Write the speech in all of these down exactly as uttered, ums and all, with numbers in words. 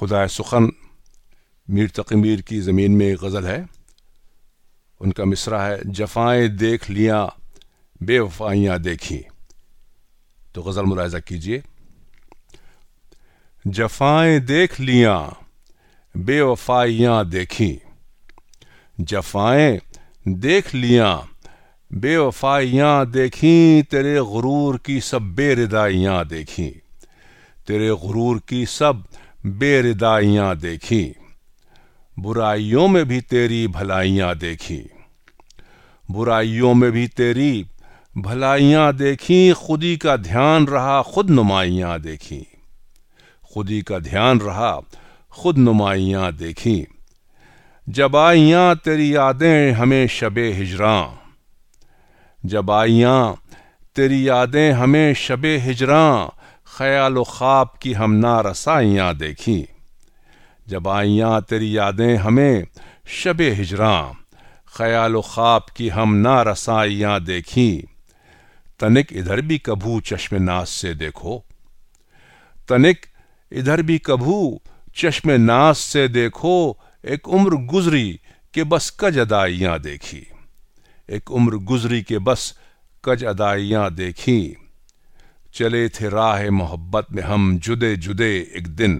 خدا سخن میر تقی میر کی زمین میں ایک غزل ہے، ان کا مصرع ہے جفائیں دیکھ لیاں بے وفائیاں دیکھی. تو غزل ملاحظہ کیجئے. جفائیں دیکھ لیاں بے وفائیاں دیکھی، جفائیں دیکھ لیاں بے وفائیاں دیکھیں، تیرے غرور کی سب بے ردائیاں دیکھیں، تیرے غرور کی سب بے ردائیاں دیکھیں، برائیوں میں بھی تیری بھلائیاں دیکھیں، برائیوں میں بھی تیری بھلائیاں دیکھیں، خودی کا دھیان رہا خود نمائیاں دیکھیں، خودی کا دھیان رہا خود نمائیاں دیکھیں، جب آئیاں تیری یادیں ہمیں شب ہجراں، جب آئیاں تیری یادیں ہمیں شب ہجراں، خیال و خواب کی ہم نارسائیاں دیکھیں، جب آئیاں تیری یادیں ہمیں شب ہجراں، خیال و خواب کی ہم نارسائیاں دیکھیں، تنک ادھر بھی کبھو چشم ناز سے دیکھو، تنک ادھر بھی کبھو چشم ناز سے دیکھو، ایک عمر گزری کہ بس کج ادائیاں دیکھی، ایک عمر گزری کہ بس کج ادائیاں دیکھی، چلے تھے راہ محبت میں ہم جدے جدے ایک دن،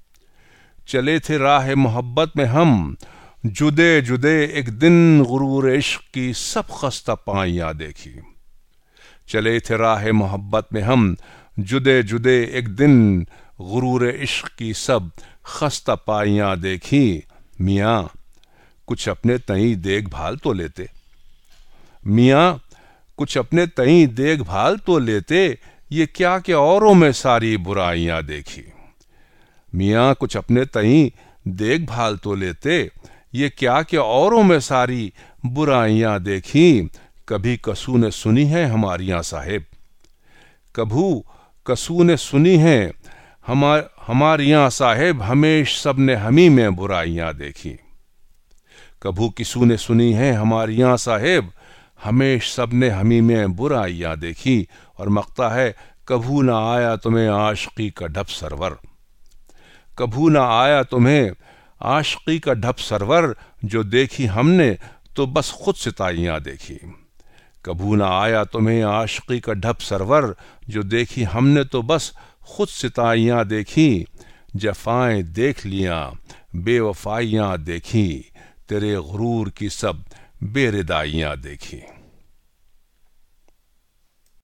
چلے تھے راہ محبت میں ہم جدے جدے ایک دن، غرور عشق کی سب خستہ پائیاں دیکھی، چلے تھے راہ محبت میں ہم جدے جدے ایک دن، غرور عشق کی سب خستہ پائیاں دیکھی، میاں کچھ اپنے تئیں دیکھ بھال تو لیتے، میاں کچھ اپنے تئیں دیکھ بھال تو لیتے، یہ کیا کہ اوروں میں ساری برائیاں دیکھی، میاں کچھ اپنے تئیں دیکھ بھال تو لیتے، یہ کیا کہ اوروں میں ساری برائیاں دیکھی، کبھی کسو نے سنی ہے ہماریاں صاحب، کبھو کسو نے سنی ہے ہماریاں صاحب، ہمیش سب نے ہمی میں برائیاں دیکھی، کبھو کسو نے سنی ہے ہماریاں صاحب، ہمیش سب نے ہمی میں برائیاں دیکھی. اور مقطع ہے کبھو نہ آیا تمہیں عاشقی کا ڈھب سرور، کبھو نہ آیا تمہیں عاشقی کا ڈھب سرور، جو دیکھی ہم نے تو بس خود ستائیاں دیکھی، کبھو نہ آیا تمہیں عاشقی کا ڈھب سرور، جو دیکھی ہم نے تو بس خود ستائیاں دیکھی، جفائیں دیکھ لیاں بے وفائیاں دیکھی، تیرے غرور کی سب بے ردائیاں دیکھی.